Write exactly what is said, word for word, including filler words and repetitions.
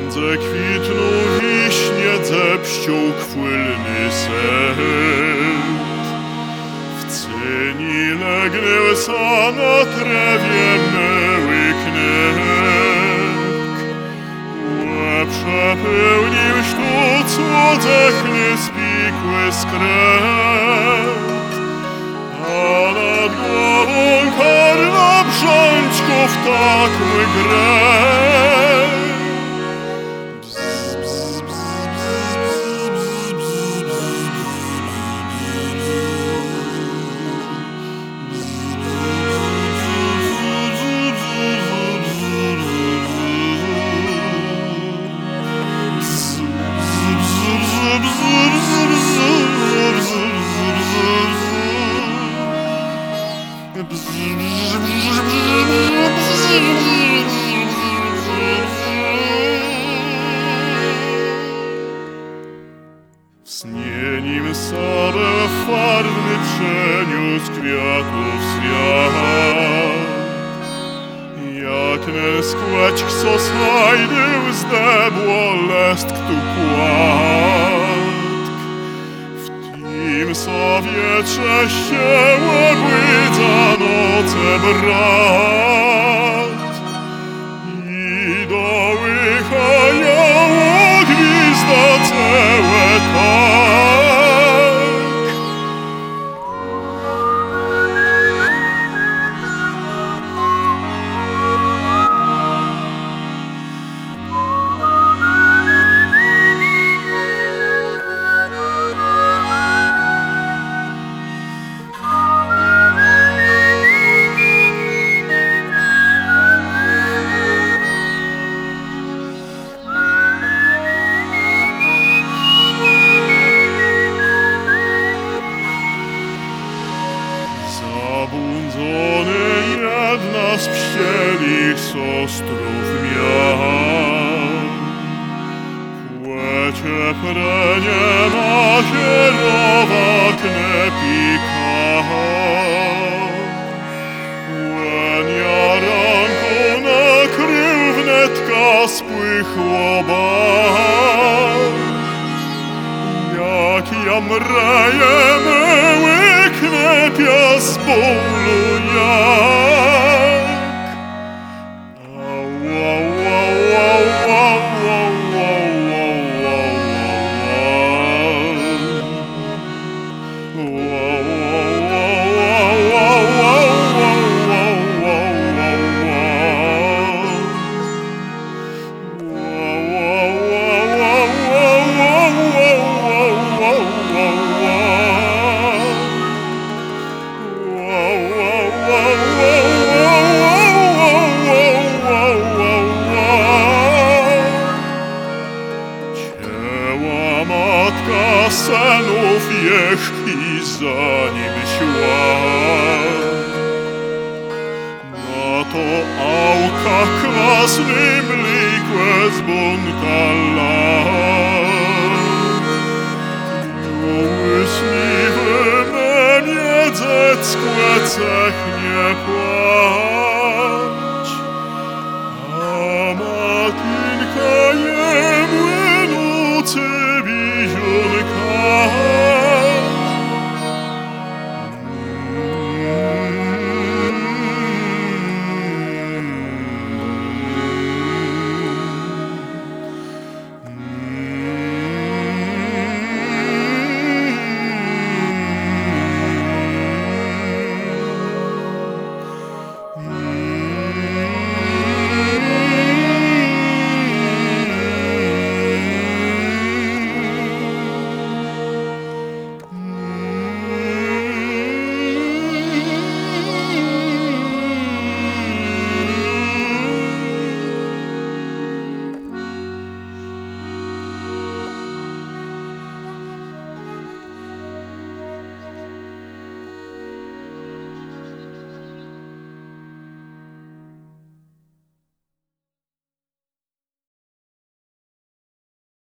Dze kwitną wiśnie, dze pścią kwylny set. W cyni legnę sa na trawie meły knek. Łeb przepełnił sztu cłodzechny spikły skret. A nad głową karna brzączków tak mgre. W śnie nim sobie farny przeniósł kwiatów świat. Jak ne skłać kso sajdył zdebło lestk tu płatk. W tym sobie czeście łebłydza noce brat. I do łycha gwizda całe tak. Zabłądzony jedna z pścielich siostrów miał. Płecie prenie makierowa knepika. Łenia ranką nakrył wnetka spłychło bar. Jak ja mreję myły knepia z bólu jak. Au, au, au, au, au, au, au, matka synów jech i za nim szła. Na to auka kwasny mlikłe zbunkala. Łyśliwy mnie dziecko cech nie pła.